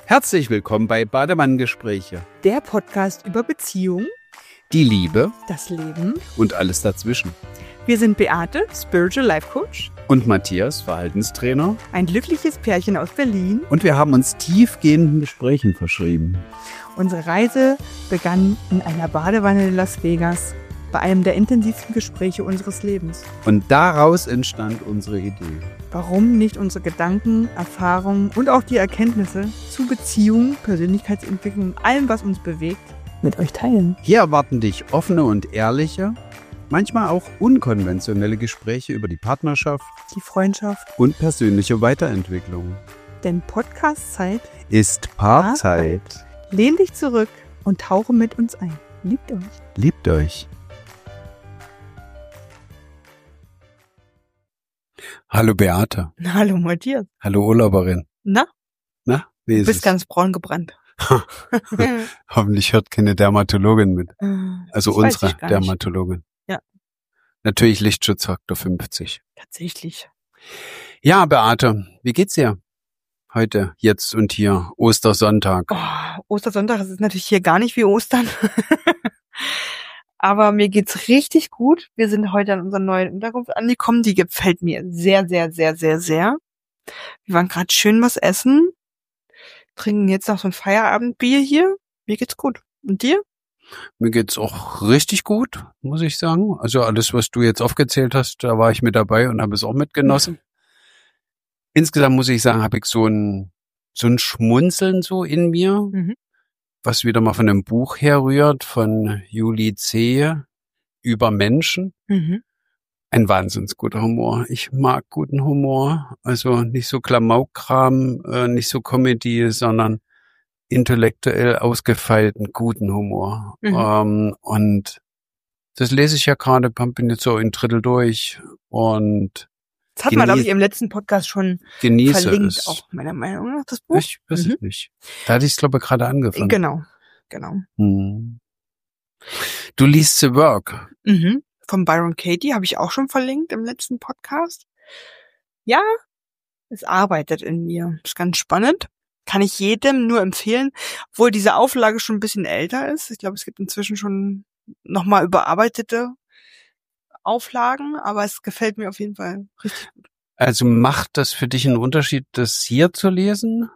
Herzlich willkommen bei Bademann-Gespräche. Der Podcast über Beziehung, Die Liebe das Leben. und alles dazwischen. Wir sind Beate, Spiritual Life Coach, Und Matthias, Verhaltenstrainer. ein glückliches Pärchen aus Berlin. Und wir haben uns tiefgehenden Gesprächen verschrieben. Unsere Reise begann in einer Badewanne in Las Vegas, bei einem der intensivsten Gespräche unseres Lebens. Und daraus entstand unsere Idee. Warum nicht unsere Gedanken, Erfahrungen und auch die Erkenntnisse zu Beziehung, Persönlichkeitsentwicklung und allem, was uns bewegt, mit euch teilen? Hier erwarten dich offene und ehrliche, manchmal auch unkonventionelle Gespräche über die Partnerschaft Die Freundschaft, und persönliche Weiterentwicklung. denn Podcast-Zeit. Ist Paarzeit. Lehn dich zurück und tauche mit uns ein. Liebt euch. Liebt euch. Hallo Beate. Hallo Matthias. Hallo Urlauberin. Na, Na, wie du ist bist es? ganz braun gebrannt. Hoffentlich hört keine Dermatologin mit. Also Das weiß unsere ich gar nicht. Dermatologin. Ja. Natürlich Lichtschutzfaktor 50. Tatsächlich. Ja, Beate, wie geht's dir? Heute, jetzt und hier, Ostersonntag. Oh, Ostersonntag, das ist natürlich hier gar nicht wie Ostern. Aber mir geht's richtig gut. Wir sind heute an unserer neuen Unterkunft angekommen. Die gefällt mir sehr, sehr, sehr, sehr, sehr. Wir waren gerade schön was essen. Trinken jetzt noch so ein Feierabendbier hier. Mir geht's gut. Und dir? Mir geht's auch richtig gut, muss ich sagen. Also alles, was du jetzt aufgezählt hast, da war ich mit dabei und habe es auch mitgenossen. Insgesamt muss ich sagen, habe ich so ein Schmunzeln so in mir, Mhm. was wieder mal von einem Buch herrührt, von Julie C. über Menschen. Mhm. Ein wahnsinns guter Humor. Ich mag guten Humor. Also nicht so Klamaukkram, nicht so Comedy, sondern intellektuell ausgefeilten, guten Humor. Und das lese ich ja gerade, bin jetzt so ein Drittel durch und Das hat man, glaube ich, im letzten Podcast schon genieße verlinkt, es. auch meiner Meinung nach, das Buch. Ich weiß es nicht. Da hatte ich es, glaube ich, gerade angefangen. Genau. Hm. Du liest The Work. Mhm. Von Byron Katie habe ich auch schon verlinkt im letzten Podcast. Ja, es arbeitet in mir. Ist ganz spannend. Kann ich jedem nur empfehlen, obwohl diese Auflage schon ein bisschen älter ist. Ich glaube, es gibt inzwischen schon nochmal überarbeitete Auflagen, aber es gefällt mir auf jeden Fall richtig gut. Also macht das für dich einen Unterschied, das hier zu lesen?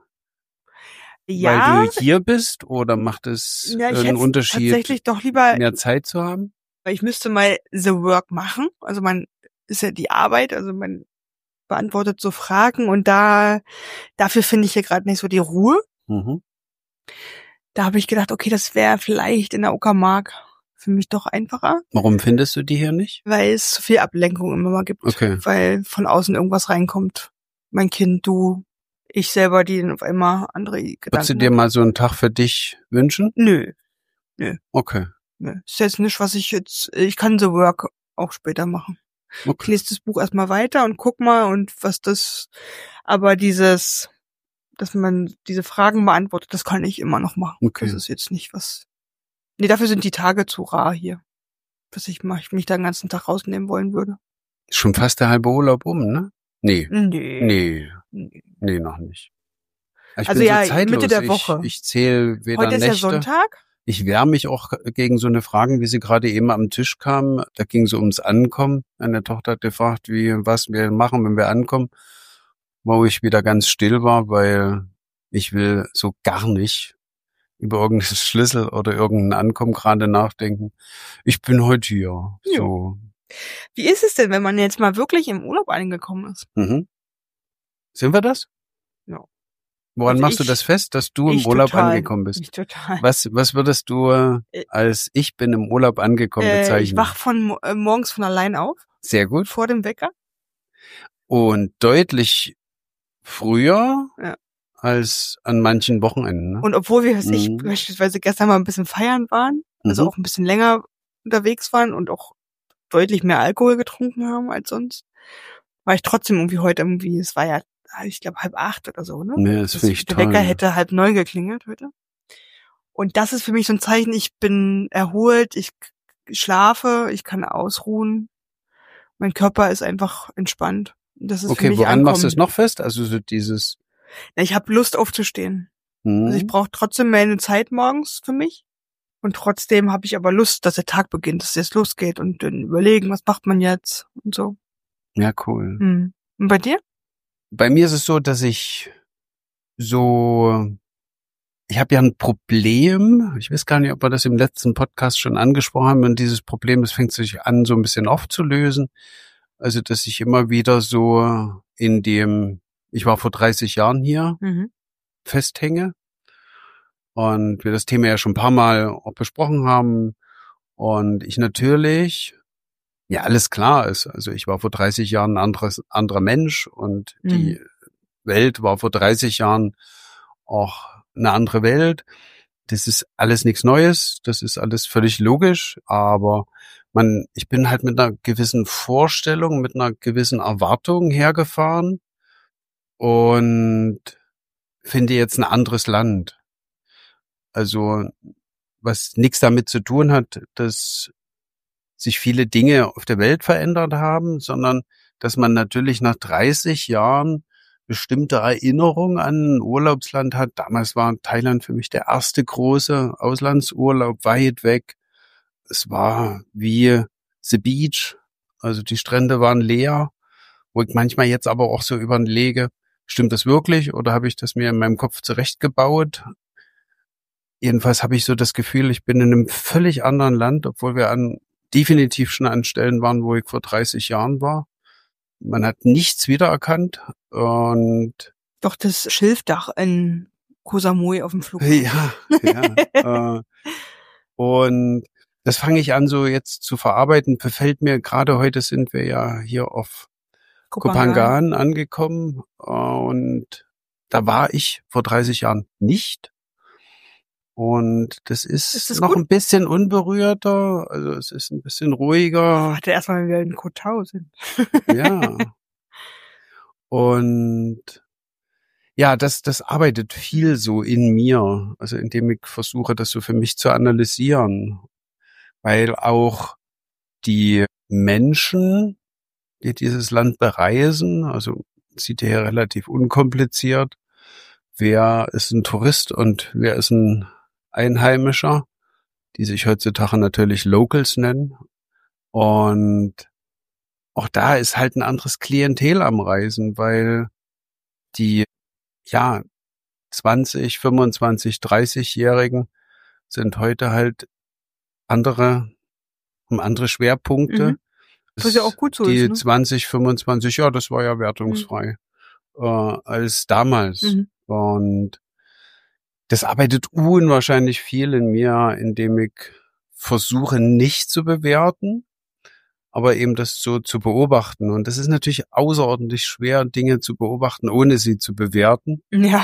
Ja, Weil du hier bist? Oder macht es ja, ich einen hätte Unterschied, tatsächlich doch lieber, mehr Zeit zu haben? weil ich müsste mal The Work machen. Also man ist ja die Arbeit, also man beantwortet so Fragen und dafür finde ich hier gerade nicht so die Ruhe. Mhm. Da habe ich gedacht, okay, das wäre vielleicht in der Uckermark für mich doch einfacher, Warum findest du die hier nicht? weil es zu viel Ablenkung immer mal gibt, Okay. weil von außen irgendwas reinkommt. Mein Kind, du, ich selber, die dann auf einmal andere Würdest du Gedanken dir haben. mal so einen Tag für dich wünschen? Nö, Okay. ist jetzt nicht, ich kann The Work auch später machen. Ich Okay. lese das Buch erstmal weiter und guck mal und aber dass man diese Fragen beantwortet, das kann ich immer noch machen. Okay. Das ist jetzt nicht nee, dafür sind die Tage zu rar hier, dass ich mich da den ganzen Tag rausnehmen wollen würde. Ist schon fast der halbe Urlaub ne? Nee. Nee. Nee, noch nicht. Ich Also bin ja, so zeitlos. Mitte der Woche. Ich zähle weder Heute ist ja Nächte. Sonntag. Ich wehre mich auch gegen so eine Fragen, wie sie gerade eben am Tisch kam. Da ging es ums Ankommen. Meine Tochter hat gefragt, was wir machen, wenn wir ankommen. Wo ich wieder ganz still war, weil ich will so gar nicht über irgendeinen Schlüssel oder irgendein Ankommen gerade nachdenken. Ich bin heute hier. So. Wie ist es denn, wenn man jetzt mal wirklich im Urlaub angekommen ist? Mhm. Sind wir das? Ja. Woran Also machst du das fest, dass du im Ich Urlaub total. angekommen bist? Ich total. Was würdest du als ich bin im Urlaub angekommen bezeichnen? Ich wach morgens von allein auf, Sehr gut. vor dem Wecker. Und deutlich früher Ja. als an manchen Wochenenden. Ne? Und obwohl wir, Mhm. beispielsweise gestern mal ein bisschen feiern waren, also auch ein bisschen länger unterwegs waren und auch deutlich mehr Alkohol getrunken haben als sonst, war ich trotzdem es war ja, ich glaube 7:30 oder so, ne? Nee, das finde ich Der toll. Wecker hätte 8:30 geklingelt heute. Und das ist für mich so ein Zeichen, ich bin erholt, ich schlafe, ich kann ausruhen. Mein Körper ist einfach entspannt. Das ist für Okay, mich woran machst du Ankommen. es noch fest? Also so dieses, Ja, ich habe Lust aufzustehen. Also ich brauche trotzdem meine Zeit morgens für mich. Und trotzdem habe ich aber Lust, dass der Tag beginnt, dass es jetzt losgeht und dann überlegen, was macht man jetzt und so. Ja, cool. Und bei dir? Bei mir ist es so, dass ich habe ja ein Problem. Ich weiß gar nicht, ob wir das im letzten Podcast schon angesprochen haben. Und dieses Problem, das fängt sich an, so ein bisschen aufzulösen. Also, dass ich immer wieder so ich war vor 30 Jahren hier, festhänge. Und wir das Thema ja schon ein paar Mal auch besprochen haben. Und ich natürlich, ja, alles klar ist. Also ich war vor 30 Jahren ein anderer Mensch und die Welt war vor 30 Jahren auch eine andere Welt. Das ist alles nichts Neues. Das ist alles völlig logisch. Aber ich bin halt mit einer gewissen Vorstellung, mit einer gewissen Erwartung hergefahren und finde jetzt ein anderes Land. Also was nichts damit zu tun hat, dass sich viele Dinge auf der Welt verändert haben, sondern dass man natürlich nach 30 Jahren bestimmte Erinnerungen an ein Urlaubsland hat. Damals war Thailand für mich der erste große Auslandsurlaub, weit weg. Es war wie The Beach, also die Strände waren leer, wo ich manchmal jetzt aber auch so überlege, stimmt das wirklich oder habe ich das mir in meinem Kopf zurechtgebaut? Jedenfalls habe ich so das Gefühl, ich bin in einem völlig anderen Land, obwohl wir definitiv schon an Stellen waren, wo ich vor 30 Jahren war. Man hat nichts wiedererkannt und doch das Schilfdach in Koh Samui auf dem Flughafen. Ja. Und das fange ich an so jetzt zu verarbeiten. Befällt mir, gerade heute sind wir ja hier auf Koh Phangan angekommen und da war ich vor 30 Jahren nicht. Und das ist noch gut? Ein bisschen unberührter, also es ist ein bisschen ruhiger. Warte erstmal, wenn wir in Koh Tao sind. Ja. Und ja, das arbeitet viel so in mir, also indem ich versuche, das so für mich zu analysieren. Weil auch die Menschen, die dieses Land bereisen, also sieht ja relativ unkompliziert, wer ist ein Tourist und wer ist ein Einheimischer, die sich heutzutage natürlich Locals nennen. Und auch da ist halt ein anderes Klientel am Reisen, weil die, 20, 25, 30-Jährigen sind heute halt haben andere Schwerpunkte. Was ja auch gut so die ist, ne? 20, 25, ja, das war ja wertungsfrei, als damals. Und das arbeitet unwahrscheinlich viel in mir, indem ich versuche, nicht zu bewerten, aber eben das so zu beobachten. Und das ist natürlich außerordentlich schwer, Dinge zu beobachten, ohne sie zu bewerten. Ja.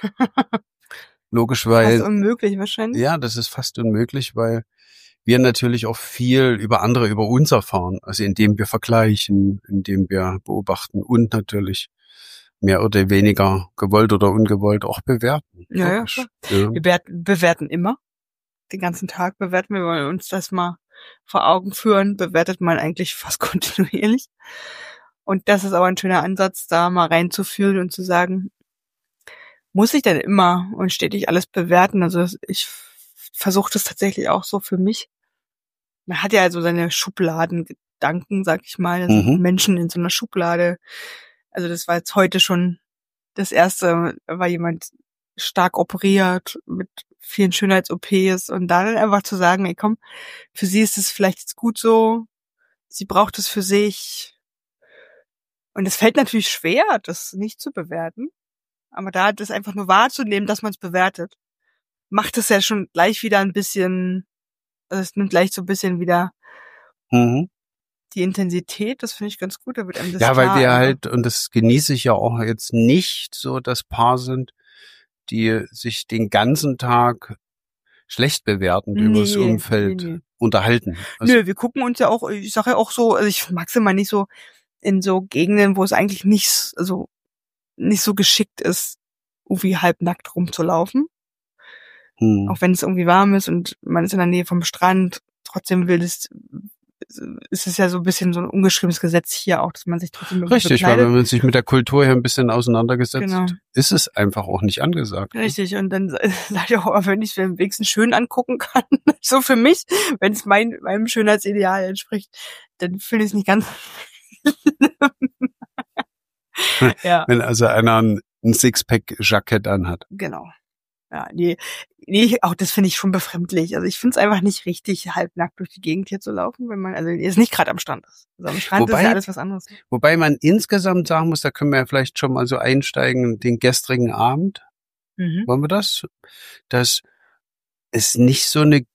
Logisch, weil... Fast unmöglich wahrscheinlich. Ja, das ist fast unmöglich, weil wir natürlich auch viel über andere, über uns erfahren. Also indem wir vergleichen, indem wir beobachten und natürlich mehr oder weniger gewollt oder ungewollt auch bewerten. Ja. Wir bewerten immer. Den ganzen Tag bewerten wir, wollen uns das mal vor Augen führen, bewertet man eigentlich fast kontinuierlich. Und das ist aber ein schöner Ansatz, da mal reinzufühlen und zu sagen, muss ich denn immer und stetig alles bewerten? Also ich versuche das tatsächlich auch so für mich. Man hat ja also seine Schubladengedanken, sag ich mal, also Menschen in so einer Schublade. Also das war jetzt heute schon das erste, war jemand stark operiert mit vielen Schönheits-OPs und da dann einfach zu sagen, ey komm, für sie ist es vielleicht jetzt gut so, sie braucht es für sich. Und es fällt natürlich schwer, das nicht zu bewerten, aber da das einfach nur wahrzunehmen, dass man es bewertet, macht es ja schon gleich wieder ein bisschen, also es nimmt gleich so ein bisschen wieder die Intensität, das finde ich ganz gut, da wird einem das klar. Ja, weil wir halt, und das genieße ich ja auch jetzt nicht so, das Paar sind, die sich den ganzen Tag schlecht bewertend über das Umfeld unterhalten. Also, wir gucken uns ja auch, ich sage ja auch so, also ich mag es immer nicht so in so Gegenden, wo es eigentlich nicht so geschickt ist, irgendwie halbnackt rumzulaufen. Auch wenn es irgendwie warm ist und man ist in der Nähe vom Strand, trotzdem ist es ja so ein bisschen so ein ungeschriebenes Gesetz hier auch, dass man sich trotzdem irgendwie Richtig, weil bekleidet. wenn man sich mit der Kultur hier ein bisschen auseinandergesetzt, Genau. ist es einfach auch nicht angesagt. Richtig, und dann sage ich auch, wenn ich es wenigstens schön angucken kann, so für mich, wenn es meinem Schönheitsideal entspricht, dann finde ich es nicht ganz ja, Wenn also einer ein Sixpack-Jackett anhat. genau. Ja, nee, auch das finde ich schon befremdlich. Also ich finde es einfach nicht richtig, halbnackt durch die Gegend hier zu laufen, wenn man, also jetzt nicht gerade am Strand ist. Also am Strand ist ja alles was anderes. Wobei man insgesamt sagen muss, da können wir ja vielleicht schon mal so einsteigen, den gestrigen Abend. Mhm. Wollen wir das? Das ist nicht so eine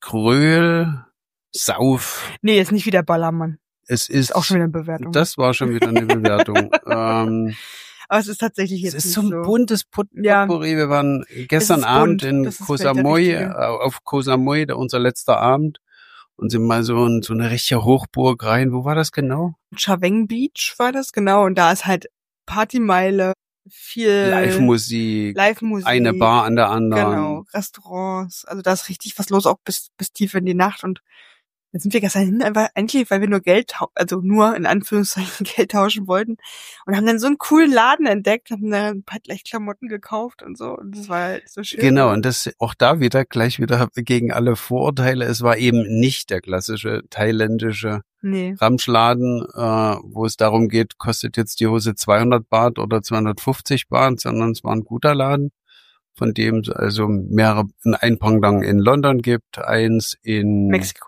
Sauf. Nee, ist nicht wie der Ballermann. Es Ist auch ist, schon wieder eine Bewertung. das war schon wieder eine Bewertung. Aber es ist tatsächlich Es jetzt ist nicht so ein buntes Ja. Potpourri. Wir waren gestern ist Abend bunt, in das ist Koh vielleicht der Samui, richtige. auf Koh Samui, unser letzter Abend. Und sind mal so eine richtige Hochburg rein. Wo war das genau? Chaweng Beach war das, genau. Und da ist halt Partymeile, viel Live-Musik, Live-Musik, eine Bar an der anderen. genau, Restaurants. Also da ist richtig was los, auch bis tief in die Nacht. Und da sind wir gestern hin, einfach eigentlich, weil wir nur also nur in Anführungszeichen Geld tauschen wollten. Und haben dann so einen coolen Laden entdeckt, haben da ein paar gleich Klamotten gekauft und so. Und das war halt so schön. Genau, und das auch da wieder gleich wieder gegen alle Vorurteile. Es war eben nicht der klassische thailändische Nee. Ramschladen, wo es darum geht, kostet jetzt die Hose 200 Baht oder 250 Baht, sondern es war ein guter Laden, von dem es also mehrere, ein Pendant in London gibt, eins in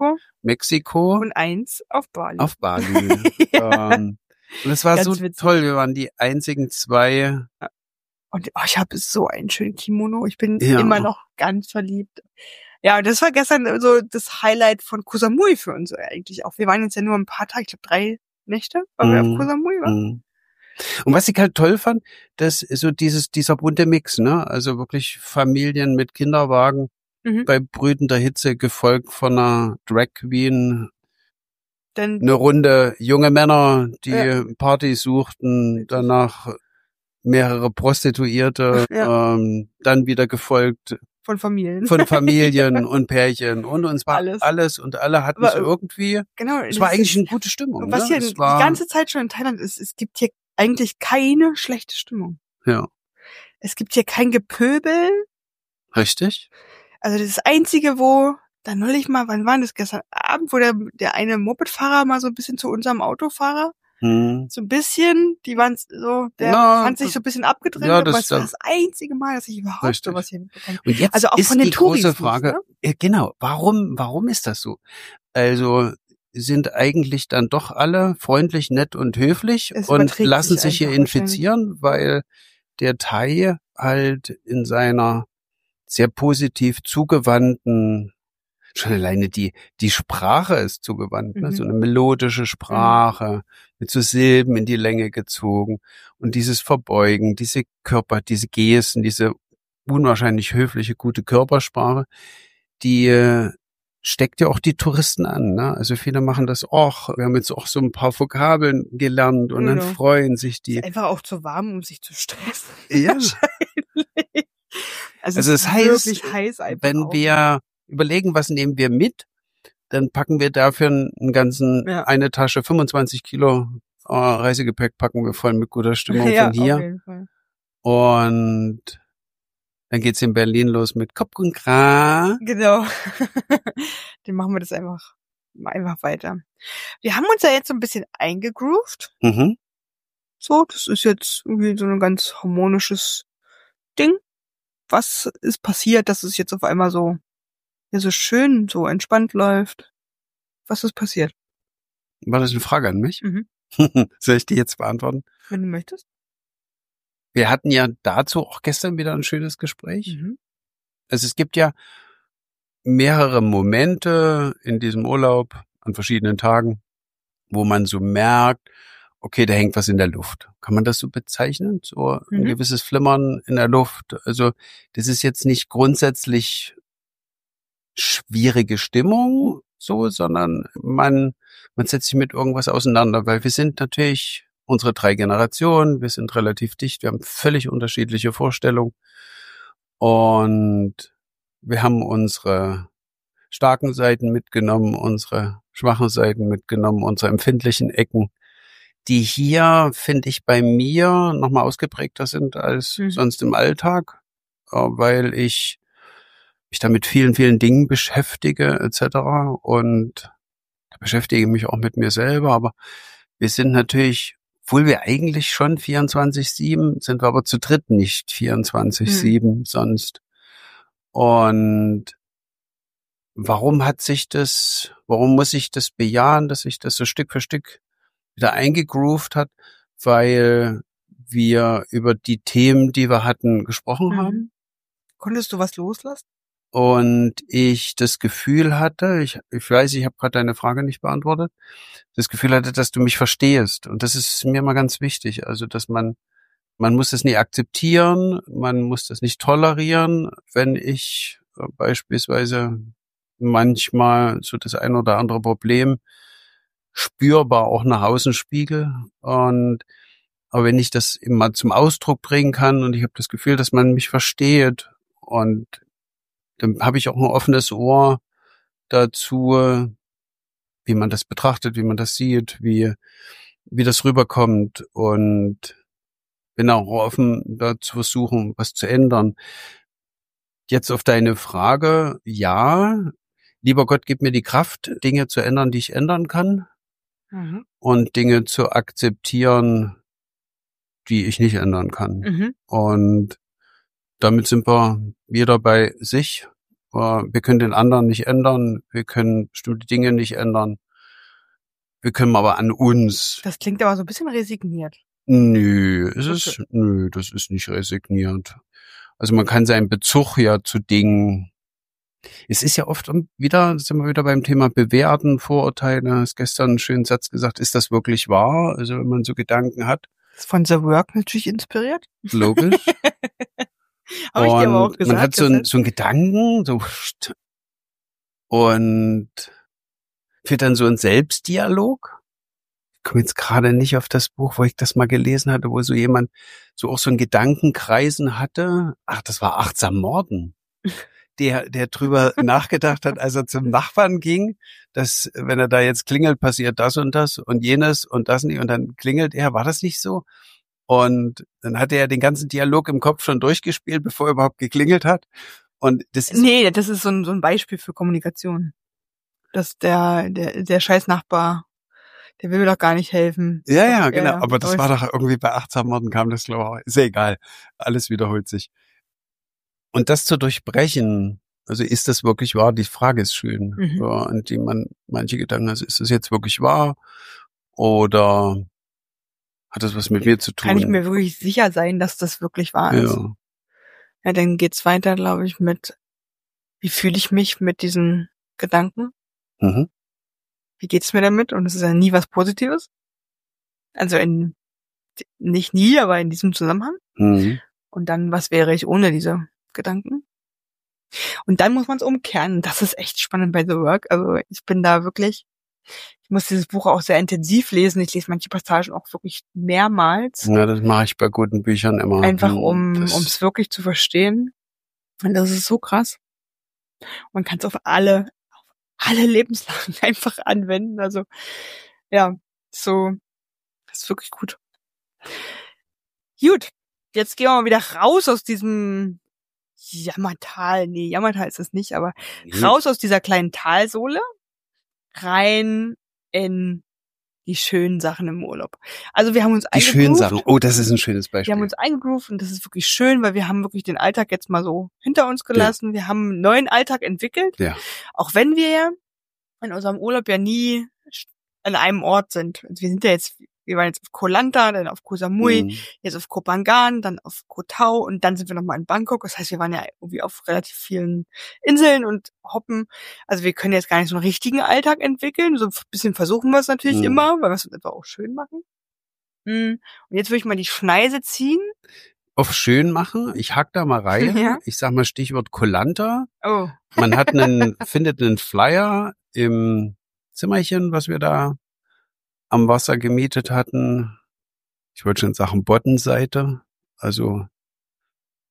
Mexiko und eins auf Bali. Auf Bali. Ja. Und es war Ganz so witzig. toll. Wir waren die einzigen zwei. Und ich habe so einen schönen Kimono. Ich bin Ja. immer noch ganz verliebt. Ja, und das war gestern so das Highlight von Koh Samui für uns eigentlich auch. Wir waren jetzt ja nur ein paar Tage, ich glaube 3 Nächte, weil wir auf Koh Samui waren. Und was ich halt toll fand, dass so dieser bunte Mix, ne? Also wirklich Familien mit Kinderwagen bei brütender Hitze, gefolgt von einer Drag Queen. Eine Runde junge Männer, die Partys suchten, danach mehrere Prostituierte, dann wieder gefolgt von Familien und Pärchen und uns war alles und alle hatten so irgendwie, genau, es war eigentlich eine gute Stimmung. Und was ne? hier die ganze Zeit schon in Thailand ist, es gibt hier eigentlich keine schlechte Stimmung. Ja. Es gibt hier kein Gepöbel. Richtig. Also das Einzige, wo dann neulich mal, wann war das, gestern Abend, wo der eine Mopedfahrer mal so ein bisschen zu unserem Autofahrer, so ein bisschen, die waren so, der fand sich so ein bisschen abgedreht, ja, aber es war das einzige Mal, dass ich überhaupt sowas hier mitbekomme. Und jetzt also auch ist von den die Touris, große Frage, ne? Genau, warum ist das so? Also sind eigentlich dann doch alle freundlich, nett und höflich und lassen sich hier infizieren, weil der Thai halt in seiner sehr positiv zugewandten, schon alleine die Sprache ist zugewandt, ne? So eine melodische Sprache, mit so Silben in die Länge gezogen und dieses Verbeugen, diese Gesten, diese unwahrscheinlich höfliche, gute Körpersprache, die steckt ja auch die Touristen an, ne? Also viele machen das auch. Wir haben jetzt auch so ein paar Vokabeln gelernt und dann freuen sich die. Ist einfach auch zu warm, um sich zu stressen. Ja. Also es heißt, wirklich heiß wenn auch. wir überlegen, was nehmen wir mit, dann packen wir dafür eine Tasche, 25 Kilo Reisegepäck packen wir voll mit guter Stimmung von hier. Auf jeden Fall. Und dann geht's in Berlin los mit Kopf und Kra. Genau. Dann machen wir das einfach weiter. Wir haben uns ja jetzt so ein bisschen eingegroovt. So, das ist jetzt irgendwie so ein ganz harmonisches Ding. Was ist passiert, dass es jetzt auf einmal so schön, so entspannt läuft? Was ist passiert? War das eine Frage an mich? Soll ich die jetzt beantworten? Wenn du möchtest. Wir hatten ja dazu auch gestern wieder ein schönes Gespräch. Also es gibt ja mehrere Momente in diesem Urlaub an verschiedenen Tagen, wo man so merkt, okay, da hängt was in der Luft. Kann man das so bezeichnen? So ein gewisses Flimmern in der Luft. Also das ist jetzt nicht grundsätzlich schwierige Stimmung, so, sondern man setzt sich mit irgendwas auseinander, weil wir sind natürlich unsere 3 Generationen, wir sind relativ dicht, wir haben völlig unterschiedliche Vorstellungen und wir haben unsere starken Seiten mitgenommen, unsere schwachen Seiten mitgenommen, unsere empfindlichen Ecken, die hier, finde ich, bei mir nochmal ausgeprägter sind als sonst im Alltag, weil ich mich da mit vielen, vielen Dingen beschäftige etc. Und da beschäftige mich auch mit mir selber, aber wir sind natürlich, obwohl wir eigentlich schon 24/7, sind wir aber zu dritt nicht 24/7 sonst. Und warum muss ich das bejahen, dass sich das so Stück für Stück wieder eingegroovt hat? Weil wir über die Themen, die wir hatten, gesprochen haben. Konntest du was loslassen? Und ich das Gefühl hatte, ich weiß, ich habe gerade deine Frage nicht beantwortet, das Gefühl hatte, dass du mich verstehst. Und das ist mir mal ganz wichtig. Also, dass man muss das nicht akzeptieren, man muss das nicht tolerieren, wenn ich beispielsweise manchmal so das ein oder andere Problem spürbar auch nach außen spiegel. Aber wenn ich das immer zum Ausdruck bringen kann und ich habe das Gefühl, dass man mich versteht, und dann habe ich auch ein offenes Ohr dazu, wie man das betrachtet, wie man das sieht, wie das rüberkommt, und bin auch offen dazu versuchen, was zu ändern. Jetzt auf deine Frage: Ja, lieber Gott, gib mir die Kraft, Dinge zu ändern, die ich ändern kann, und Dinge zu akzeptieren, die ich nicht ändern kann. Und damit sind wir jeder bei sich. Wir können den anderen nicht ändern, wir können bestimmte Dinge nicht ändern, wir können aber an uns. Das klingt aber so ein bisschen resigniert. Nö, das ist nicht resigniert. Also man kann seinen Bezug ja zu Dingen. Es ist ja oft sind wir wieder beim Thema Bewerten, Vorurteile. Du hast gestern einen schönen Satz gesagt, ist das wirklich wahr? Also wenn man so Gedanken hat. Ist von The Work natürlich inspiriert. Logisch. Habe ich dir aber auch gesagt. Man hat so einen Gedanken, und führt dann so einen Selbstdialog. Ich komme jetzt gerade nicht auf das Buch, wo ich das mal gelesen hatte, wo so jemand so auch so einen Gedankenkreisen hatte. Ach, das war Achtsam Morden. Der drüber nachgedacht hat, als er zum Nachbarn ging, dass, wenn er da jetzt klingelt, passiert das und jenes und das nicht, und dann klingelt er. War das nicht so? Und dann hatte er den ganzen Dialog im Kopf schon durchgespielt, bevor er überhaupt geklingelt hat. Und das ist so ein Beispiel für Kommunikation. Dass der scheiß Nachbar, der will mir doch gar nicht helfen. Ja, genau. Aber das war doch irgendwie bei Achtsam Morden kam das, glaube ich. Ist ja egal. Alles wiederholt sich. Und das zu durchbrechen, also ist das wirklich wahr? Die Frage ist schön. Ja, und die man manche Gedanken hat, ist das jetzt wirklich wahr? Oder hat das was mit mir zu tun? Kann ich mir wirklich sicher sein, dass das wirklich wahr ist? Ja, dann geht's weiter, glaube ich, mit, wie fühle ich mich mit diesen Gedanken? Wie geht's mir damit? Und es ist ja nie was Positives. Also nicht nie, aber in diesem Zusammenhang. Und dann, was wäre ich ohne diese Gedanken? Und dann muss man es umkehren. Das ist echt spannend bei The Work. Also ich bin da wirklich, ich muss dieses Buch auch sehr intensiv lesen. Ich lese manche Passagen auch wirklich mehrmals. Ja, das mache ich bei guten Büchern immer. Einfach um es wirklich zu verstehen. Und das ist so krass. Man kann es auf alle Lebenslagen einfach anwenden. Also ja, so, das ist wirklich gut. Gut, jetzt gehen wir mal wieder raus aus diesem Jammertal. Nee, Jammertal ist es nicht, aber raus aus dieser kleinen Talsohle, rein in die schönen Sachen im Urlaub. Also wir haben uns eingegroovt. Die schönen Sachen. Oh, das ist ein schönes Beispiel. Wir haben uns eingegroovt und das ist wirklich schön, weil wir haben wirklich den Alltag jetzt mal so hinter uns gelassen. Ja. Wir haben einen neuen Alltag entwickelt. Ja. Auch wenn wir ja in unserem Urlaub ja nie an einem Ort sind. Also wir waren jetzt auf Koh Lanta, dann auf Koh Samui, jetzt auf Koh Phangan, dann auf Koh Tao und dann sind wir nochmal in Bangkok. Das heißt, wir waren ja irgendwie auf relativ vielen Inseln und hoppen. Also wir können jetzt gar nicht so einen richtigen Alltag entwickeln. So ein bisschen versuchen wir es natürlich immer, weil wir es einfach auch schön machen. Und jetzt würde ich mal die Schneise ziehen. Auf schön machen? Ich hack da mal rein. Ja. Ich sag mal Stichwort Koh Lanta. Oh. Man hat findet einen Flyer im Zimmerchen, was wir da am Wasser gemietet hatten. Ich wollte schon sagen Boddenseite. Also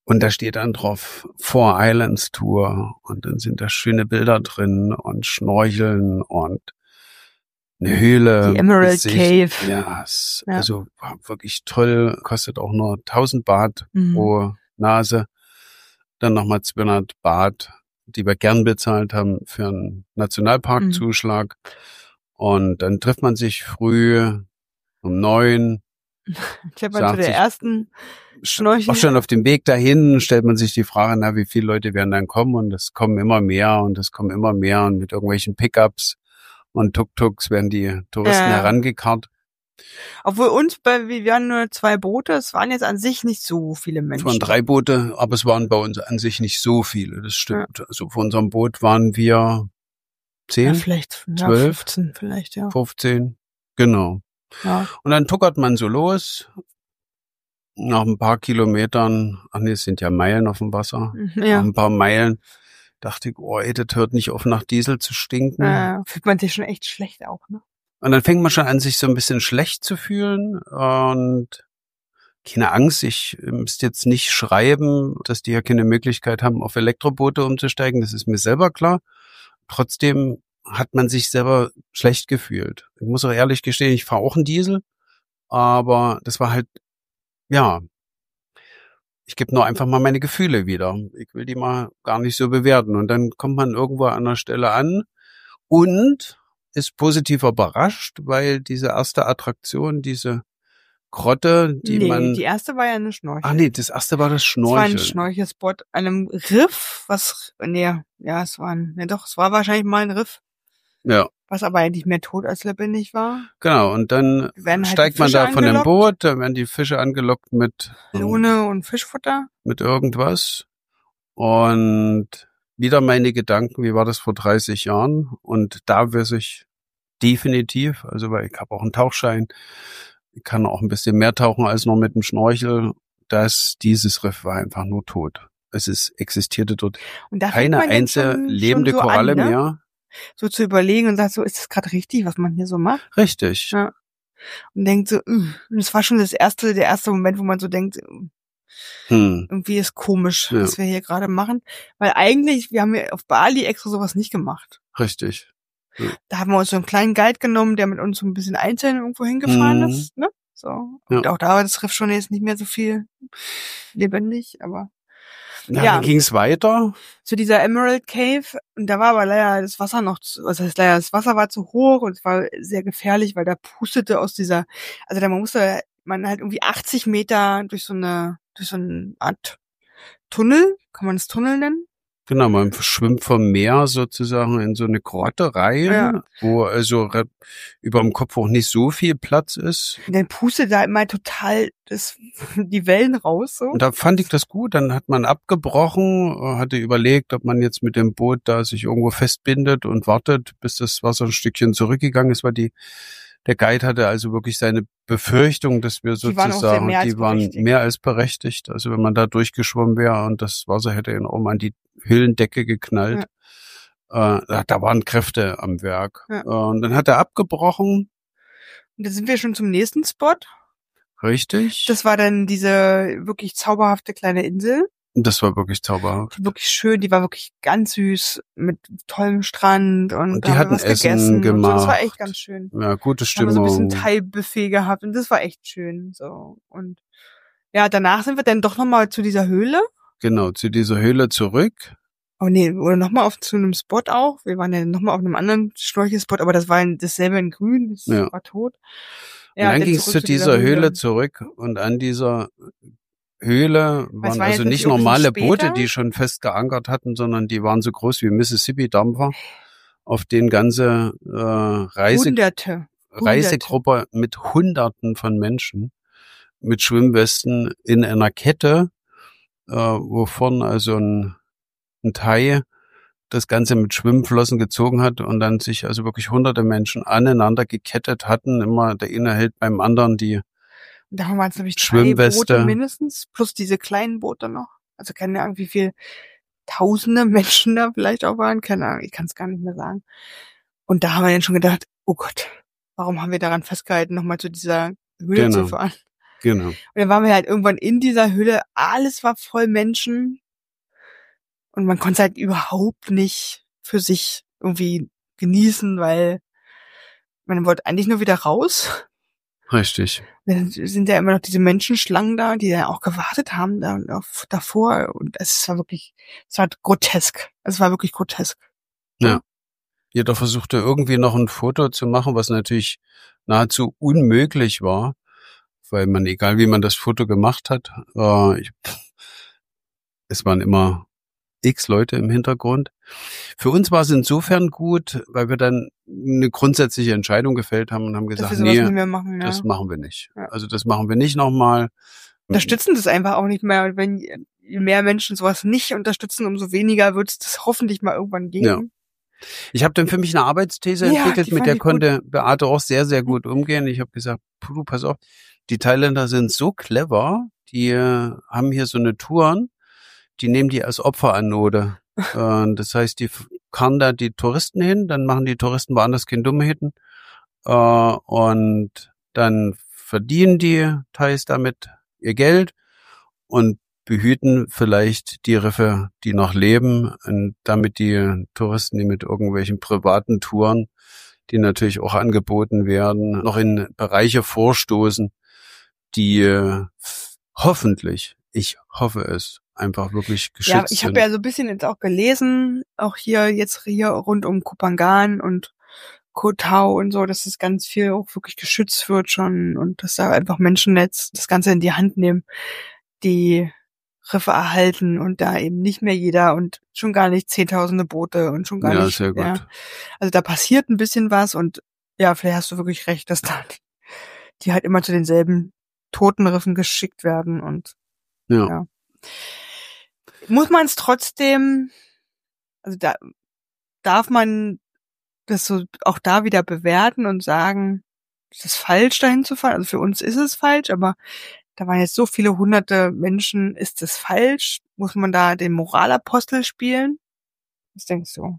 Und da steht dann drauf Four Islands Tour und dann sind da schöne Bilder drin und Schnorcheln und eine Höhle. Die Emerald Cave. Ja, also war wirklich toll, kostet auch nur 1000 Baht pro Nase. Dann nochmal 200 Baht, die wir gern bezahlt haben für einen Nationalparkzuschlag. Und dann trifft man sich früh um 9. Fährt man zu der ersten Schnorchel. Auch schon auf dem Weg dahin stellt man sich die Frage, na, wie viele Leute werden dann kommen? Und es kommen immer mehr und es kommen immer mehr und mit irgendwelchen Pickups und Tuk-Tuks werden die Touristen herangekarrt. Obwohl wir waren nur 2 Boote, es waren jetzt an sich nicht so viele Menschen. Es waren 3 Boote, aber es waren bei uns an sich nicht so viele, das stimmt. Ja. Also vor unserem Boot waren wir 10, ja, vielleicht 12, 15 vielleicht, ja. 15, genau. Ja. Und dann tuckert man so los. Nach ein paar Kilometern, es sind ja Meilen auf dem Wasser. Ja. Nach ein paar Meilen dachte ich, das hört nicht auf, nach Diesel zu stinken. Fühlt man sich schon echt schlecht auch, ne? Und dann fängt man schon an, sich so ein bisschen schlecht zu fühlen. Und keine Angst, ich müsste jetzt nicht schreiben, dass die ja keine Möglichkeit haben, auf Elektroboote umzusteigen. Das ist mir selber klar. Trotzdem hat man sich selber schlecht gefühlt. Ich muss auch ehrlich gestehen, ich fahre auch einen Diesel. Aber das war halt, ich gebe nur einfach mal meine Gefühle wieder. Ich will die mal gar nicht so bewerten. Und dann kommt man irgendwo an einer Stelle an und ist positiv überrascht, weil diese erste Attraktion, diese Grotte, die erste war ja eine Schnorchel. Das erste war das Schnorcheln. Es war ein Schnorchelspot an einem Riff, es war wahrscheinlich mal ein Riff. Ja. Was aber eigentlich mehr tot als lebendig war. Genau, und dann steigt man da von dem Boot, da werden die Fische angelockt mit Melone und Fischfutter. Mit irgendwas. Und wieder meine Gedanken, wie war das vor 30 Jahren? Und da weiß ich definitiv, also weil ich habe auch einen Tauchschein, ich kann auch ein bisschen mehr tauchen als nur mit dem Schnorchel, dass dieses Riff war einfach nur tot. Existierte dort keine einzige lebende Koralle mehr. So zu überlegen und sagt so, ist das gerade richtig, was man hier so macht? Richtig. Ja. Und denkt so, und es war schon der erste Moment, wo man so denkt, irgendwie ist komisch, was wir hier gerade machen. Weil eigentlich, wir haben ja auf Bali extra sowas nicht gemacht. Richtig. Ja. Da haben wir uns so einen kleinen Guide genommen, der mit uns so ein bisschen einzeln irgendwo hingefahren ist, ne? So. Und auch da war das Riff schon jetzt nicht mehr so viel lebendig, aber dann ging es weiter. Zu dieser Emerald Cave. Und da war aber leider das Wasser das Wasser war zu hoch und es war sehr gefährlich, weil da pustete aus dieser, also da musste man halt irgendwie 80 Meter durch so eine Art Tunnel, kann man das Tunnel nennen? Genau, man schwimmt vom Meer sozusagen in so eine Grotte rein, wo also über dem Kopf auch nicht so viel Platz ist. Und dann pustet da immer total die Wellen raus. So. Und da fand ich das gut. Dann hat man abgebrochen, hatte überlegt, ob man jetzt mit dem Boot da sich irgendwo festbindet und wartet, bis das Wasser ein Stückchen zurückgegangen ist, weil der Guide hatte also wirklich seine Befürchtung, dass wir sozusagen, die waren mehr als berechtigt. Also wenn man da durchgeschwommen wäre und das Wasser hätte ihn oben an die Höhlendecke geknallt, da waren Kräfte am Werk. Ja. Und dann hat er abgebrochen. Und da sind wir schon zum nächsten Spot. Richtig. Das war dann diese wirklich zauberhafte kleine Insel. Das war wirklich zauberhaft. Wirklich schön, die war wirklich ganz süß, mit tollem Strand und die hatten was Essen gemacht. Und so. Das war echt ganz schön. Ja, gute Stimmung. Haben so ein bisschen Thai-Buffet gehabt und das war echt schön. So. Und ja, danach sind wir dann doch nochmal zu dieser Höhle. Genau, zu dieser Höhle zurück. Oh nee, oder nochmal zu einem Spot auch. Wir waren ja nochmal auf einem anderen Schnorchelspot, aber das war dasselbe in grün, das war tot. Ja, und dann ging es zu dieser Höhle zurück und an dieser Höhle waren also nicht normale Boote, die schon fest geankert hatten, sondern die waren so groß wie Mississippi-Dampfer, auf denen ganze Reisegruppe mit Hunderten von Menschen mit Schwimmwesten in einer Kette, wovon also ein Thai das Ganze mit Schwimmflossen gezogen hat und dann sich also wirklich hunderte Menschen aneinander gekettet hatten. Immer der eine hält beim anderen die Da haben wir jetzt nämlich 3 Schwimmweste. Boote mindestens, plus diese kleinen Boote noch. Also keine Ahnung, wie viel Tausende Menschen da vielleicht auch waren. Keine Ahnung, ich kann es gar nicht mehr sagen. Und da haben wir dann schon gedacht, oh Gott, warum haben wir daran festgehalten, nochmal zu dieser Höhle zu fahren? Genau. Und dann waren wir halt irgendwann in dieser Hülle, alles war voll Menschen und man konnte es halt überhaupt nicht für sich irgendwie genießen, weil man wollte eigentlich nur wieder raus. Richtig. Dann sind ja immer noch diese Menschenschlangen da, die ja auch gewartet haben davor und es war grotesk. Es war wirklich grotesk. Ja. Jeder versuchte irgendwie noch ein Foto zu machen, was natürlich nahezu unmöglich war, weil man, egal wie man das Foto gemacht hat, es waren immer x Leute im Hintergrund. Für uns war es insofern gut, weil wir dann eine grundsätzliche Entscheidung gefällt haben und haben gesagt, dass wir sowas nee, nicht mehr machen, ja. das machen wir nicht. Ja. Also das machen wir nicht nochmal. Unterstützen das einfach auch nicht mehr. Und wenn je mehr Menschen sowas nicht unterstützen, umso weniger wird es das hoffentlich mal irgendwann geben. Ja. Ich habe dann für mich eine Arbeitsthese entwickelt, mit der konnte Beate auch sehr, sehr gut umgehen. Ich habe gesagt, du, pass auf, die Thailänder sind so clever, die haben hier so eine Touren, die nehmen die als Opferanode. Das heißt, die karren da die Touristen hin, dann machen die Touristen woanders keine Dummheiten und dann verdienen die Thais damit ihr Geld und behüten vielleicht die Riffe, die noch leben, und damit die Touristen, die mit irgendwelchen privaten Touren, die natürlich auch angeboten werden, noch in Bereiche vorstoßen, die hoffentlich, ich hoffe es, einfach wirklich geschützt sind. Ja, ich habe ja so ein bisschen jetzt auch gelesen, auch hier rund um Koh Phangan und Koh Tao und so, dass das ganz viel auch wirklich geschützt wird schon und dass da einfach Menschen jetzt das Ganze in die Hand nehmen, die Riffe erhalten und da eben nicht mehr jeder und schon gar nicht zehntausende Boote und schon gar nicht. Sehr gut. Ja. Also da passiert ein bisschen was und ja, vielleicht hast du wirklich recht, dass da die halt immer zu denselben toten Riffen geschickt werden und ja. Muss man es trotzdem, also da darf man das so auch da wieder bewerten und sagen, ist es falsch, dahin zu fahren? Also für uns ist es falsch, aber da waren jetzt so viele hunderte Menschen, ist es falsch? Muss man da den Moralapostel spielen? Was denkst du?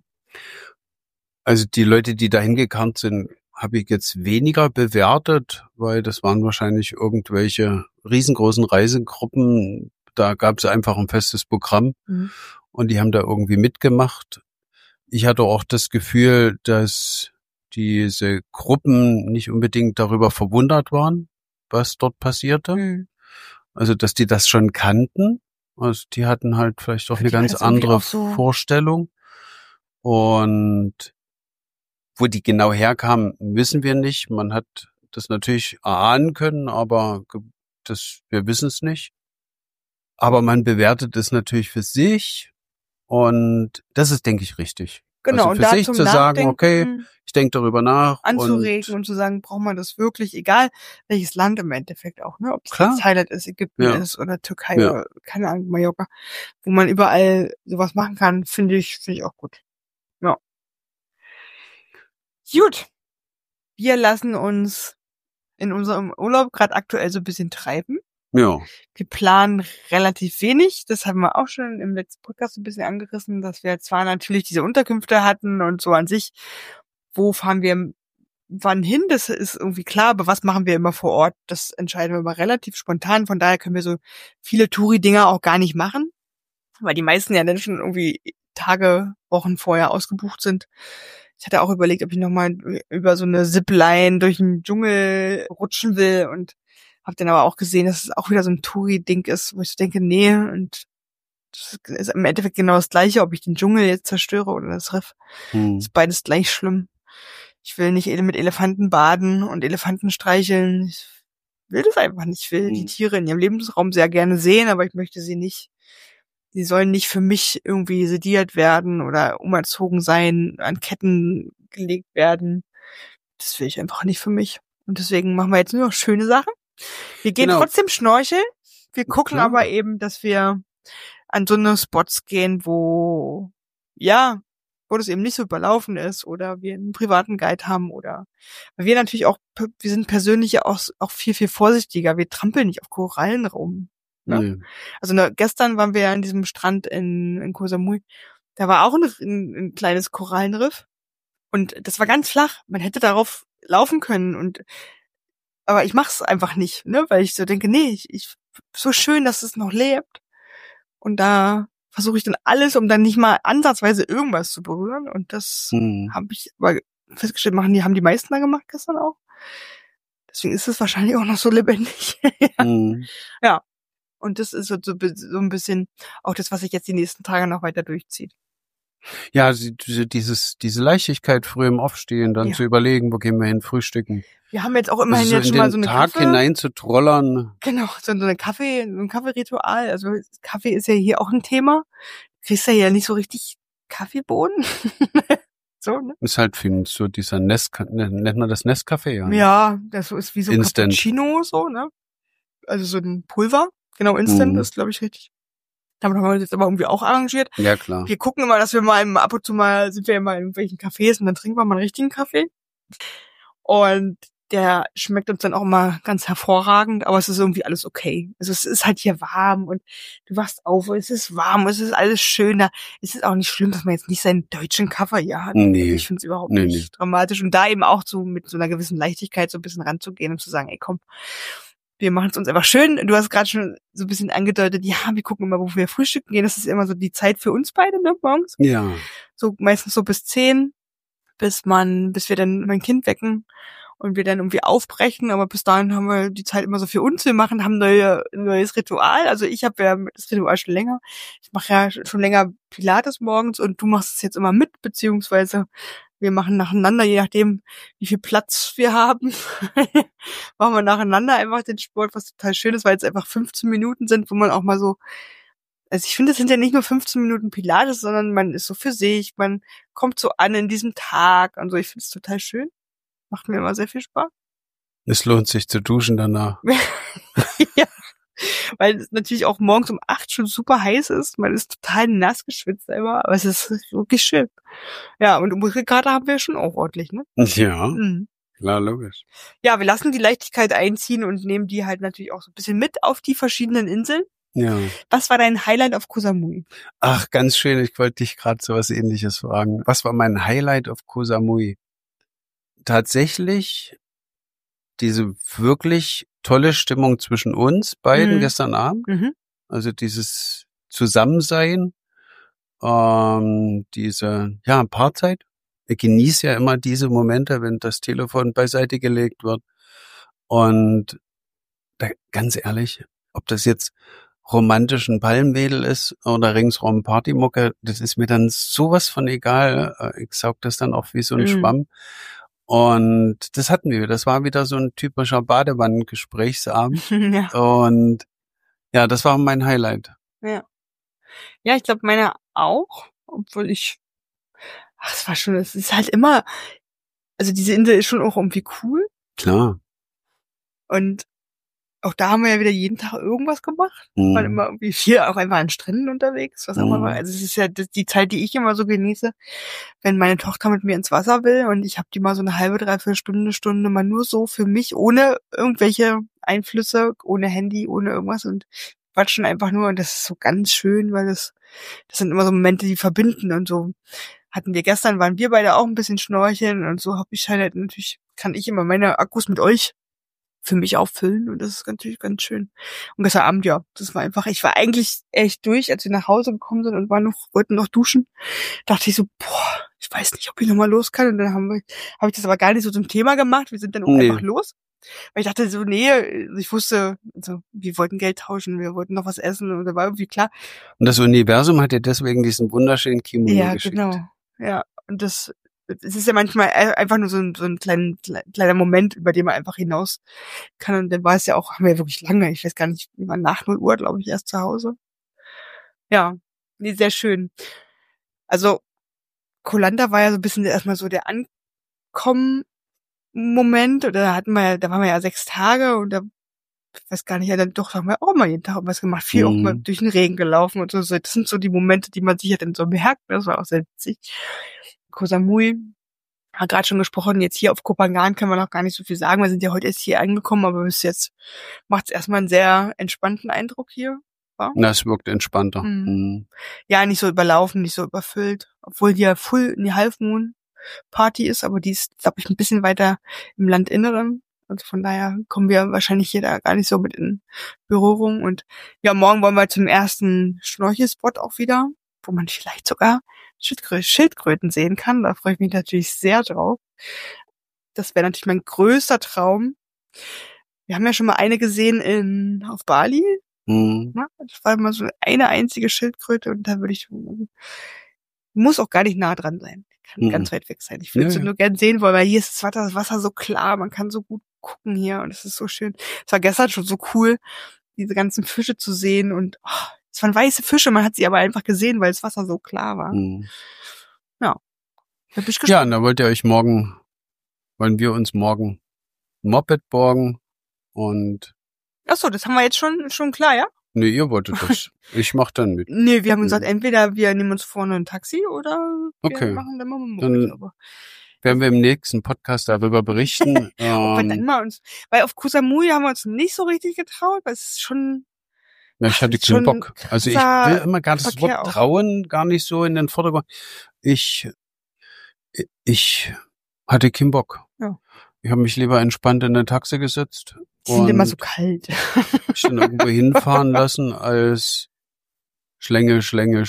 Also die Leute, die da hingekarrt sind, habe ich jetzt weniger bewertet, weil das waren wahrscheinlich irgendwelche riesengroßen Reisegruppen. Da gab es einfach ein festes Programm und die haben da irgendwie mitgemacht. Ich hatte auch das Gefühl, dass diese Gruppen nicht unbedingt darüber verwundert waren, was dort passierte. Also, dass die das schon kannten. Also, die hatten halt vielleicht auch eine ganz andere Vorstellung. Und wo die genau herkamen, wissen wir nicht. Man hat das natürlich erahnen können, aber wir wissen es nicht. Aber man bewertet es natürlich für sich. Und das ist, denke ich, richtig. Genau, also für sich zu sagen, okay, ich denke darüber nach. Anzuregen und zu sagen, braucht man das wirklich, egal welches Land im Endeffekt auch, ne? Ob es Thailand ist, Ägypten ist oder Türkei oder keine Ahnung, Mallorca, wo man überall sowas machen kann, finde ich auch gut. Ja. Gut. Wir lassen uns in unserem Urlaub gerade aktuell so ein bisschen treiben. Ja. Wir planen relativ wenig. Das haben wir auch schon im letzten Podcast ein bisschen angerissen, dass wir zwar natürlich diese Unterkünfte hatten und so an sich, wo fahren wir wann hin, das ist irgendwie klar, aber was machen wir immer vor Ort, das entscheiden wir immer relativ spontan. Von daher können wir so viele Touri-Dinger auch gar nicht machen, weil die meisten ja dann schon irgendwie Tage, Wochen vorher ausgebucht sind. Ich hatte auch überlegt, ob ich nochmal über so eine Zipline durch den Dschungel rutschen will und habe dann aber auch gesehen, dass es auch wieder so ein Touri-Ding ist, wo ich so denke, nee, und das ist im Endeffekt genau das Gleiche, ob ich den Dschungel jetzt zerstöre oder das Riff. Ist beides gleich schlimm. Ich will nicht mit Elefanten baden und Elefanten streicheln. Ich will das einfach nicht. Ich will die Tiere in ihrem Lebensraum sehr gerne sehen, aber ich möchte sie sollen nicht für mich irgendwie sediert werden oder umerzogen sein, an Ketten gelegt werden. Das will ich einfach nicht für mich. Und deswegen machen wir jetzt nur noch schöne Sachen. Wir gehen trotzdem schnorcheln. Wir gucken aber eben, dass wir an so eine Spots gehen, wo das eben nicht so überlaufen ist oder wir einen privaten Guide haben oder weil wir natürlich auch, wir sind persönlich ja auch viel, viel vorsichtiger. Wir trampeln nicht auf Korallen rum. Ne? Also gestern waren wir ja an diesem Strand in Koh Samui. Da war auch ein kleines Korallenriff und das war ganz flach. Man hätte darauf laufen können und aber ich mach's einfach nicht, ne, weil ich so denke, nee, ich so schön, dass es noch lebt. Und da versuche ich dann alles, um dann nicht mal ansatzweise irgendwas zu berühren. Und das habe ich aber festgestellt, haben die meisten da gemacht gestern auch. Deswegen ist es wahrscheinlich auch noch so lebendig. Ja. Und das ist so ein bisschen auch das, was sich jetzt die nächsten Tage noch weiter durchzieht. Ja, diese Leichtigkeit früh im Aufstehen, dann zu überlegen, wo gehen wir hin, frühstücken. Wir haben jetzt auch immerhin jetzt schon mal so eine Tag hinein zu trollern. Genau, so ein Kaffeeritual. Also Kaffee ist ja hier auch ein Thema. Du kriegst ja nicht so richtig Kaffeebohnen. So, ne? Ist halt so dieser nennt man das Nescafé, ja. Ja, das ist wie so Instant. Cappuccino, so, ne? Also so ein Pulver. Genau, Instant ist, glaube ich, richtig. Damit haben wir uns jetzt aber irgendwie auch arrangiert. Ja, klar. Wir gucken immer, dass wir mal ab und zu mal, sind wir immer in irgendwelchen Cafés und dann trinken wir mal einen richtigen Kaffee. Und der schmeckt uns dann auch immer ganz hervorragend, aber es ist irgendwie alles okay. Also es ist halt hier warm und du wachst auf, es ist warm, es ist alles schöner. Es ist auch nicht schlimm, dass man jetzt nicht seinen deutschen Kaffee hier hat. Nee. Ich finde es überhaupt nicht dramatisch. Und da eben auch so mit so einer gewissen Leichtigkeit so ein bisschen ranzugehen und zu sagen, ey komm, wir machen es uns einfach schön. Du hast gerade schon so ein bisschen angedeutet, ja, wir gucken immer, wo wir frühstücken gehen. Das ist immer so die Zeit für uns beide, ne, morgens. Ja. So meistens so bis 10, bis wir dann mein Kind wecken und wir dann irgendwie aufbrechen. Aber bis dahin haben wir die Zeit immer so für uns. Wir haben ein neues Ritual. Also ich habe ja das Ritual schon länger. Ich mache ja schon länger Pilates morgens und du machst es jetzt immer mit, beziehungsweise wir machen nacheinander, je nachdem, wie viel Platz wir haben, machen wir nacheinander einfach den Sport, was total schön ist, weil es einfach 15 Minuten sind, wo man auch mal so, also ich finde, es sind ja nicht nur 15 Minuten Pilates, sondern man ist so für sich, man kommt so an in diesem Tag und so. Ich finde es total schön. Macht mir immer sehr viel Spaß. Es lohnt sich zu duschen danach. Ja, weil es natürlich auch morgens um 8 schon super heiß ist. Man ist total nass geschwitzt selber, aber es ist wirklich schön. Ja, und Muskelkater haben wir schon auch ordentlich, ne? Ja, klar, logisch. Ja, wir lassen die Leichtigkeit einziehen und nehmen die halt natürlich auch so ein bisschen mit auf die verschiedenen Inseln. Ja. Was war dein Highlight auf Koh Samui? Ach, ganz schön. Ich wollte dich gerade so was Ähnliches fragen. Was war mein Highlight auf Koh Samui? Tatsächlich diese wirklich tolle Stimmung zwischen uns beiden gestern Abend. Also dieses Zusammensein, diese Paarzeit. Ich genieße ja immer diese Momente, wenn das Telefon beiseite gelegt wird. Und ganz ehrlich, ob das jetzt romantisch ein Palmwedel ist oder ringsrum Partymucke, das ist mir dann sowas von egal. Ich saug das dann auch wie so ein Schwamm. Und das hatten wir. Das war wieder so ein typischer Badewannengesprächsabend. Ja. Und ja, das war mein Highlight. Ja. Ja, ich glaube, meine auch, obwohl es ist halt immer, also diese Insel ist schon auch irgendwie cool. Klar. Und auch da haben wir ja wieder jeden Tag irgendwas gemacht. Wir waren immer irgendwie viel auch einfach an Stränden unterwegs, was auch immer. Also es ist ja die Zeit, die ich immer so genieße, wenn meine Tochter mit mir ins Wasser will und ich habe die mal so eine halbe, dreiviertel Stunde mal nur so für mich, ohne irgendwelche Einflüsse, ohne Handy, ohne irgendwas und quatschen einfach nur und das ist so ganz schön, weil das sind immer so Momente, die verbinden und so waren wir beide auch ein bisschen schnorcheln und so habe ich halt natürlich, kann ich immer meine Akkus mit euch für mich auffüllen und das ist natürlich ganz schön. Und gestern Abend, ja, das war einfach, ich war eigentlich echt durch, als wir nach Hause gekommen sind und wollten noch duschen, dachte ich so, ich weiß nicht, ob ich nochmal los kann und dann habe ich das aber gar nicht so zum Thema gemacht, wir sind dann auch einfach los, weil ich dachte so, ich wusste, also, wir wollten Geld tauschen, wir wollten noch was essen und da war irgendwie klar. Und das Universum hat dir deswegen diesen wunderschönen Kimono geschickt. Ja, genau, ja, und es ist ja manchmal einfach nur so ein kleiner Moment, über den man einfach hinaus kann. Und dann war es ja auch, haben wir ja wirklich lange, ich weiß gar nicht, wir waren nach 0 Uhr, glaube ich, erst zu Hause. Ja, nee, sehr schön. Also, Koh Lanta war ja so ein bisschen erstmal so der Ankommen-Moment. Oder da waren wir ja 6 Tage und da, ich weiß gar nicht, ja, dann doch haben wir auch mal jeden Tag was gemacht, viel auch mal durch den Regen gelaufen und so. Das sind so die Momente, die man sich ja dann so merkt. Das war auch sehr witzig. Koh Samui, hat gerade schon gesprochen, jetzt hier auf Koh Phangan kann man noch gar nicht so viel sagen. Wir sind ja heute erst hier angekommen, aber bis jetzt macht es erstmal einen sehr entspannten Eindruck hier. Ja? Na, es wirkt entspannter. Ja, nicht so überlaufen, nicht so überfüllt. Obwohl hier Full in die Half Moon Party ist, aber die ist, glaube ich, ein bisschen weiter im Landinneren. Also von daher kommen wir wahrscheinlich hier da gar nicht so mit in Berührung. Und ja, morgen wollen wir zum ersten Schnorchelspot auch wieder, wo man vielleicht sogar Schildkröten sehen kann. Da freue ich mich natürlich sehr drauf. Das wäre natürlich mein größter Traum. Wir haben ja schon mal eine gesehen auf Bali. Mhm. Das war immer so eine einzige Schildkröte und da würde ich, muss auch gar nicht nah dran sein. Kann ganz weit weg sein. Ich würde sie nur gern sehen wollen, weil hier ist das Wasser so klar, man kann so gut gucken hier und es ist so schön. Es war gestern schon so cool, diese ganzen Fische zu sehen und es waren weiße Fische, man hat sie aber einfach gesehen, weil das Wasser so klar war. Ja. Da bin ich gespannt. Ja, und da wollen wir uns morgen ein Moped borgen und... Achso, das haben wir jetzt schon klar, ja? Nee, ihr wolltet das. Ich mach dann mit. Nee, wir haben gesagt, entweder wir nehmen uns vorne ein Taxi oder Okay. wir machen dann mal ein Moped. Dann werden wir im nächsten Podcast darüber berichten. Ob wir dann mal weil auf Koh Samui haben wir uns nicht so richtig getraut, weil es ist schon... Ja, ich hatte keinen Bock. Also ich will immer gar das Wort trauen gar nicht so in den Vordergrund. Ich hatte keinen Bock. Ja. Ich habe mich lieber entspannt in eine Taxi gesetzt. Die sind immer so kalt. Ich dann irgendwo hinfahren lassen als Schlänge,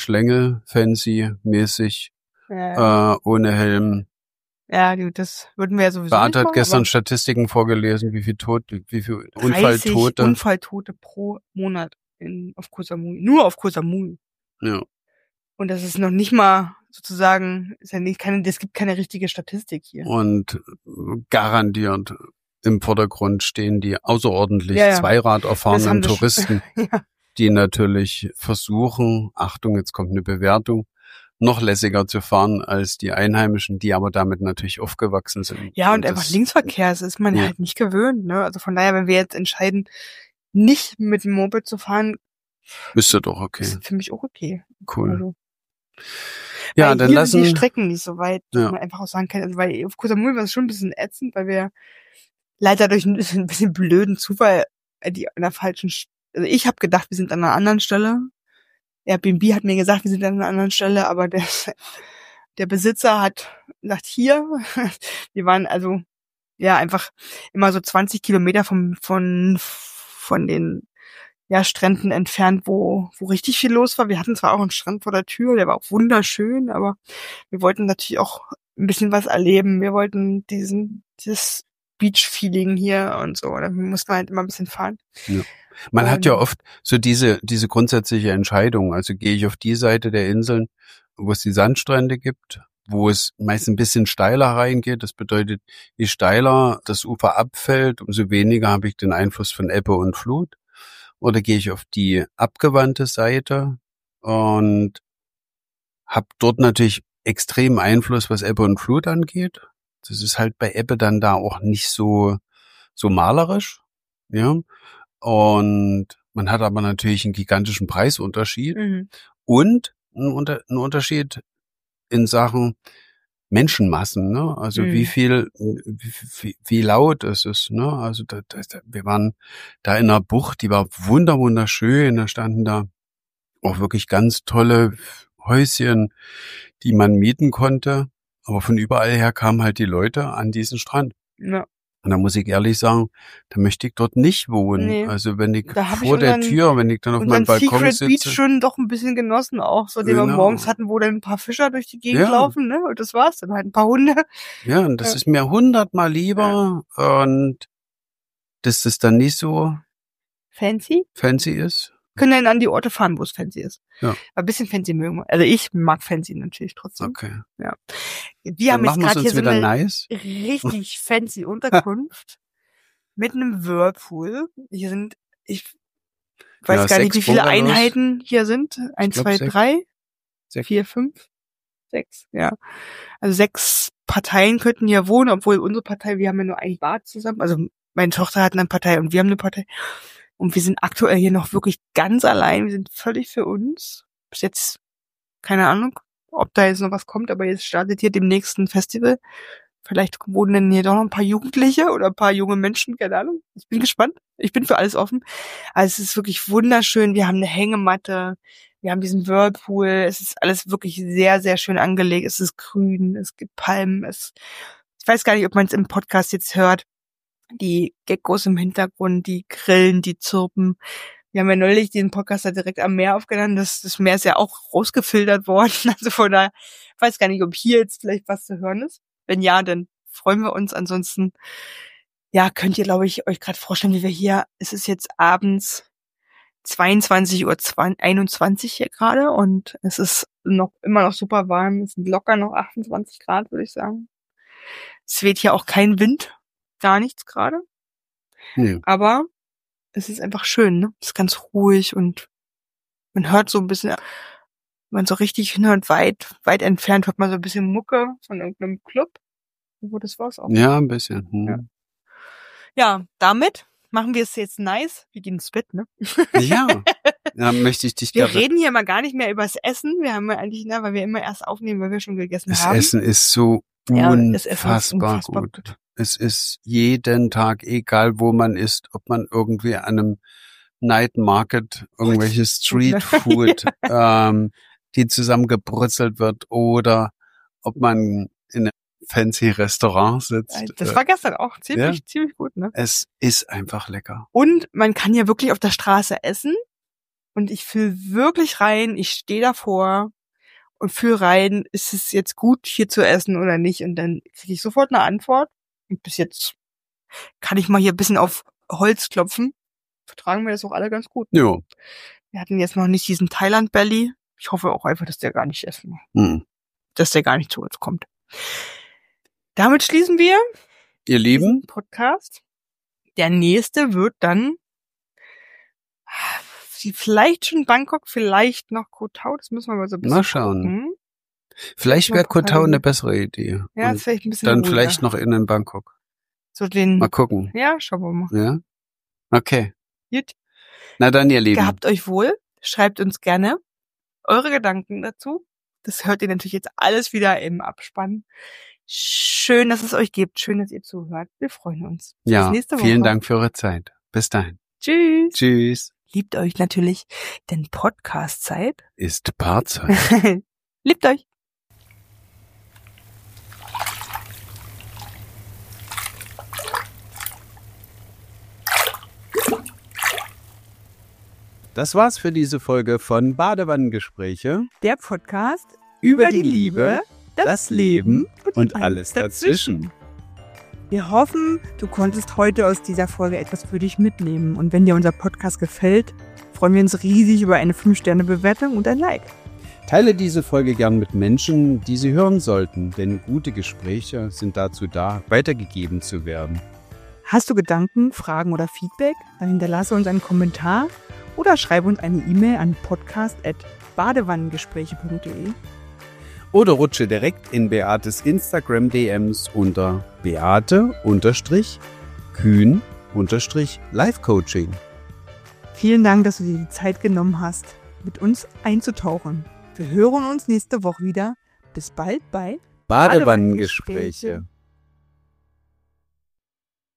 fancy-mäßig, ohne Helm. Ja, das würden wir ja sowieso Beate nicht hat machen, gestern Statistiken vorgelesen, wie viel Unfalltote. Unfalltote pro Monat auf Koh Samui. Nur auf Koh Samui. Ja. Und das ist noch nicht mal sozusagen, es gibt keine richtige Statistik hier. Und garantiert im Vordergrund stehen die außerordentlich Zweirad erfahrenen Touristen, die natürlich versuchen, Achtung, jetzt kommt eine Bewertung, noch lässiger zu fahren als die Einheimischen, die aber damit natürlich aufgewachsen sind. Ja, und einfach Linksverkehr, das ist man halt nicht gewöhnt, ne? Also von daher, wenn wir jetzt entscheiden, nicht mit dem Moped zu fahren, müsste doch okay. Ist für mich auch okay. Cool. Also, ja, dann lassen die Strecken nicht so weit, dass man einfach auch sagen kann, also weil auf Koh Samui war es schon ein bisschen ätzend, weil wir leider durch ein bisschen blöden Zufall an der falschen, also ich habe gedacht, wir sind an einer anderen Stelle. Airbnb hat mir gesagt, wir sind an einer anderen Stelle, aber der Besitzer hat gesagt, hier, wir waren also einfach immer so 20 Kilometer von den Stränden entfernt, wo richtig viel los war. Wir hatten zwar auch einen Strand vor der Tür, der war auch wunderschön, aber wir wollten natürlich auch ein bisschen was erleben. Wir wollten dieses Beach-Feeling hier und so. Da mussten wir halt immer ein bisschen fahren. Ja. Man hat ja oft so diese grundsätzliche Entscheidung. Also gehe ich auf die Seite der Inseln, wo es die Sandstrände gibt, wo es meist ein bisschen steiler reingeht. Das bedeutet, je steiler das Ufer abfällt, umso weniger habe ich den Einfluss von Ebbe und Flut. Oder gehe ich auf die abgewandte Seite und habe dort natürlich extremen Einfluss, was Ebbe und Flut angeht. Das ist halt bei Ebbe dann da auch nicht so malerisch, ja. Und man hat aber natürlich einen gigantischen Preisunterschied und einen Unterschied in Sachen Menschenmassen, ne? Also wie laut ist es, ne? Also wir waren da in einer Bucht, die war wunderschön, da standen da auch wirklich ganz tolle Häuschen, die man mieten konnte, aber von überall her kamen halt die Leute an diesen Strand. Ja. Und da muss ich ehrlich sagen, da möchte ich dort nicht wohnen. Nee. Also wenn ich vor der Tür, wenn ich dann auf meinem Balkon Secret sitze. Beach schon doch ein bisschen genossen auch, so den wir morgens hatten, wo dann ein paar Fischer durch die Gegend laufen, ne? Und das war's, dann halt ein paar Hunde. Ja, und das ist mir 100-mal lieber und dass das dann nicht so fancy ist. Können dann an die Orte fahren, wo es fancy ist. Ja. Aber ein bisschen fancy mögen wir. Also ich mag fancy natürlich trotzdem. Okay. Ja. Wir haben jetzt gerade hier so eine richtig fancy Unterkunft mit einem Whirlpool. Hier sind, ich weiß gar nicht, wie viele Einheiten hier sind. 1, 2, 3, 4, 5, 6. Ja. Also 6 Parteien könnten hier wohnen, obwohl unsere Partei, wir haben ja nur ein Bad zusammen. Also meine Tochter hat eine Partei und wir haben eine Partei. Und wir sind aktuell hier noch wirklich ganz allein. Wir sind völlig für uns. Bis jetzt, keine Ahnung, ob da jetzt noch was kommt, aber jetzt startet hier demnächst ein Festival. Vielleicht wohnen dann hier doch noch ein paar Jugendliche oder ein paar junge Menschen, keine Ahnung. Ich bin gespannt. Ich bin für alles offen. Also es ist wirklich wunderschön. Wir haben eine Hängematte. Wir haben diesen Whirlpool. Es ist alles wirklich sehr, sehr schön angelegt. Es ist grün. Es gibt Palmen. Ich weiß gar nicht, ob man es im Podcast jetzt hört. Die Geckos im Hintergrund, die grillen, die zirpen. Wir haben ja neulich den Podcast da direkt am Meer aufgenommen. Das Meer ist ja auch rausgefiltert worden. Also von daher, ich weiß gar nicht, ob hier jetzt vielleicht was zu hören ist. Wenn ja, dann freuen wir uns. Ansonsten, ja, könnt ihr, glaube ich, euch gerade vorstellen, wie wir hier, es ist jetzt abends 22:21 Uhr hier gerade und es ist immer noch super warm. Es sind locker noch 28 Grad, würde ich sagen. Es weht hier auch kein Wind, gar nichts gerade. Aber es ist einfach schön, ne? Es ist ganz ruhig und man hört so ein bisschen, wenn man so richtig hinhört, weit entfernt hört man so ein bisschen Mucke von irgendeinem Club. Wo das war's auch. Ja, ein bisschen. Ja, damit machen wir es jetzt nice. Wir gehen ins Bett, ne? Ja. Da möchte ich dich Wir reden hier mal gar nicht mehr übers Essen. Wir haben ja eigentlich, weil wir immer erst aufnehmen, weil wir schon gegessen haben. Das Essen ist so unfassbar gut. Es ist jeden Tag, egal wo man ist, ob man irgendwie an einem Night Market irgendwelche Streetfood, die zusammengebrutzelt wird, oder ob man in einem fancy Restaurant sitzt. Das war gestern auch ziemlich gut, ne? Es ist einfach lecker. Und man kann ja wirklich auf der Straße essen. Und ich fühle wirklich rein, ich stehe davor und fühle rein, ist es jetzt gut, hier zu essen oder nicht? Und dann kriege ich sofort eine Antwort. Und bis jetzt kann ich mal hier ein bisschen auf Holz klopfen. Vertragen wir das auch alle ganz gut. Jo. Wir hatten jetzt noch nicht diesen Thailand-Belly. Ich hoffe auch einfach, dass der gar nicht essen. Dass der gar nicht zu uns kommt. Damit schließen wir, ihr Lieben, Podcast. Der nächste wird dann vielleicht schon Bangkok, vielleicht noch Koh Tao. Das müssen wir mal so ein bisschen mal schauen. gucken. Vielleicht wäre Koh Tao eine bessere Idee. Ja, und vielleicht ein bisschen dann ruhiger. vielleicht noch in Bangkok. So den. Mal gucken. Ja, schauen wir mal. Ja. Okay. Gut. Na dann, ihr Lieben. Gehabt euch wohl. Schreibt uns gerne eure Gedanken dazu. Das hört ihr natürlich jetzt alles wieder im Abspann. Schön, dass es euch gibt. Schön, dass ihr zuhört. Wir freuen uns. Ja, bis nächste Woche. Vielen Dank für eure Zeit. Bis dahin. Tschüss. Tschüss. Liebt euch natürlich, denn Podcast-Zeit ist Paarzeit. Liebt euch. Das war's für diese Folge von Badewannengespräche. Der Podcast über die Liebe, das Leben und alles dazwischen. Wir hoffen, du konntest heute aus dieser Folge etwas für dich mitnehmen. Und wenn dir unser Podcast gefällt, freuen wir uns riesig über eine 5-Sterne-Bewertung und ein Like. Teile diese Folge gern mit Menschen, die sie hören sollten, denn gute Gespräche sind dazu da, weitergegeben zu werden. Hast du Gedanken, Fragen oder Feedback? Dann hinterlasse uns einen Kommentar oder schreibe uns eine E-Mail an podcast@badewannengespräche.de. Oder rutsche direkt in Beates Instagram-DMs unter Beate_Kühn_Life-Coaching. Vielen Dank, dass du dir die Zeit genommen hast, mit uns einzutauchen. Wir hören uns nächste Woche wieder. Bis bald bei Badewannengespräche.